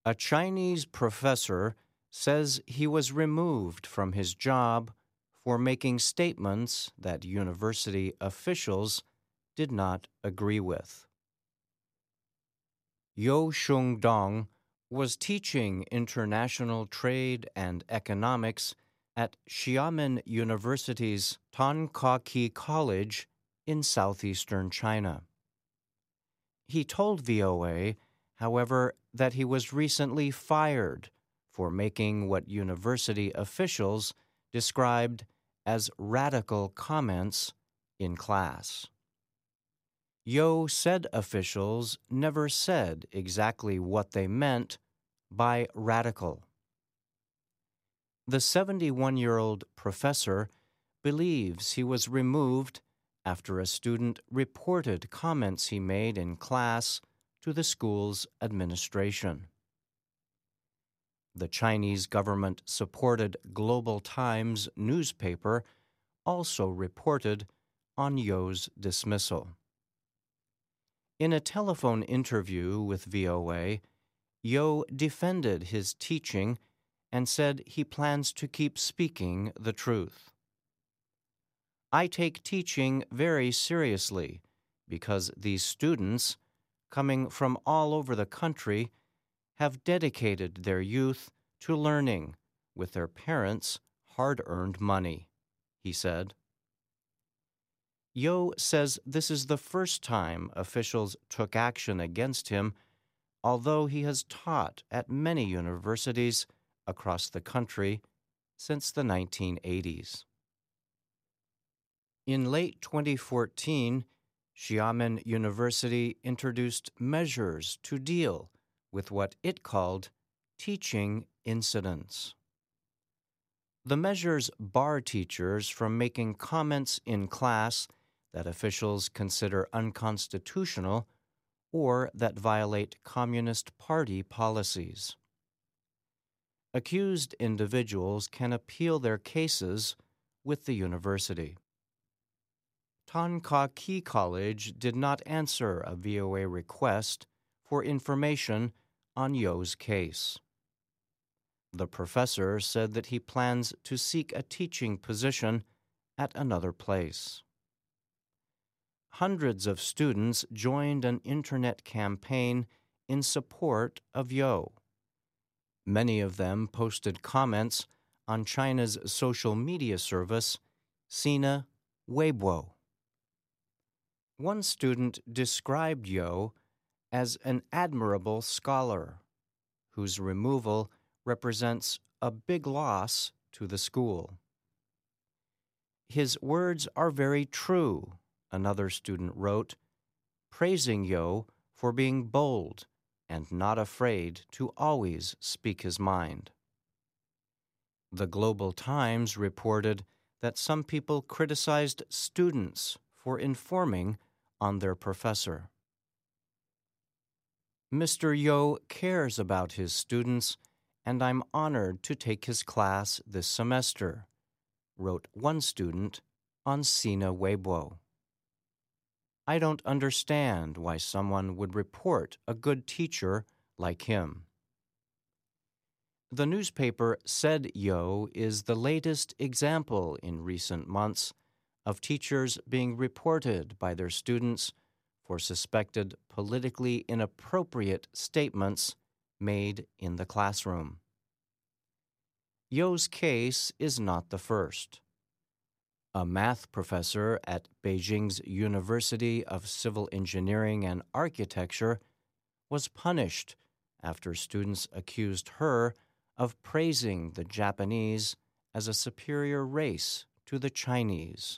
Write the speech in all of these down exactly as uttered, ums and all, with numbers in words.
A Chinese professor says he was removed from his job for making statements that university officials did not agree with. Yo Shung-dong was teaching international trade and economics at Xiamen University's Tonkaki College in southeastern China. He told V O A, however, that he was recently fired for making what university officials described as radical comments in class. Yo said officials never said exactly what they meant by radical. The seventy-one-year-old professor believes he was removed after a student reported comments he made in class to the school's administration. The Chinese government-supported Global Times newspaper also reported on Yo's dismissal. In a telephone interview with V O A, Yo defended his teaching and said he plans to keep speaking the truth. I take teaching very seriously because these students, coming from all over the country, have dedicated their youth to learning with their parents' hard-earned money, he said. Yo says this is the first time officials took action against him, although he has taught at many universities across the country since the nineteen eighties. In late twenty fourteen, Xiamen University introduced measures to deal with what it called teaching incidents. The measures bar teachers from making comments in class that officials consider unconstitutional or that violate Communist Party policies. Accused individuals can appeal their cases with the university. Tonkaki College did not answer a V O A request for information on Yo's case. The professor said that he plans to seek a teaching position at another place. Hundreds of students joined an internet campaign in support of Yo. Many of them posted comments on China's social media service, Sina Weibo. One student described Yo as an admirable scholar, whose removal represents a big loss to the school. His words are very true, another student wrote, praising Yo for being bold and not afraid to always speak his mind. The Global Times reported that some people criticized students for informing on their professor. Mister Yo cares about his students, and I'm honored to take his class this semester, wrote one student on Sina Weibo. I don't understand why someone would report a good teacher like him. The newspaper said Yo is the latest example in recent months of teachers being reported by their students for suspected politically inappropriate statements made in the classroom. Yo's case is not the first. A math professor at Beijing's University of Civil Engineering and Architecture was punished after students accused her of praising the Japanese as a superior race to the Chinese.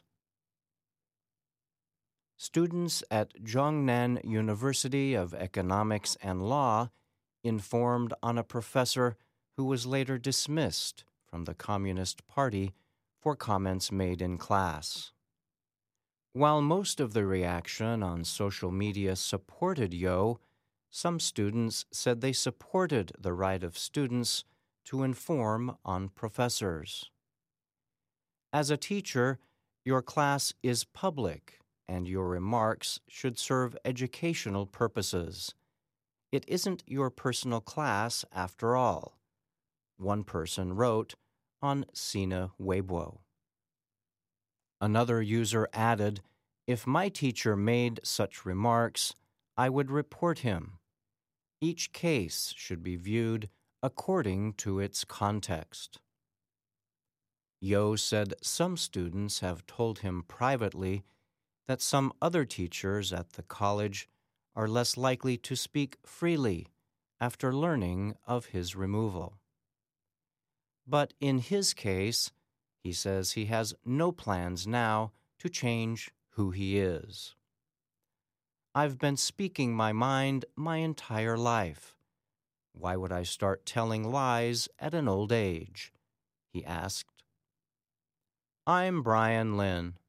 Students at Zhongnan University of Economics and Law informed on a professor who was later dismissed from the Communist Party for comments made in class. While most of the reaction on social media supported Yo, some students said they supported the right of students to inform on professors. As a teacher, your class is public, and your remarks should serve educational purposes. It isn't your personal class after all, one person wrote on Sina Weibo. Another user added, "If my teacher made such remarks, I would report him. Each case should be viewed according to its context." Yo said some students have told him privately that some other teachers at the college are less likely to speak freely after learning of his removal. But in his case, he says he has no plans now to change who he is. "I've been speaking my mind my entire life. Why would I start telling lies at an old age?" he asked. I'm Brian Lynn.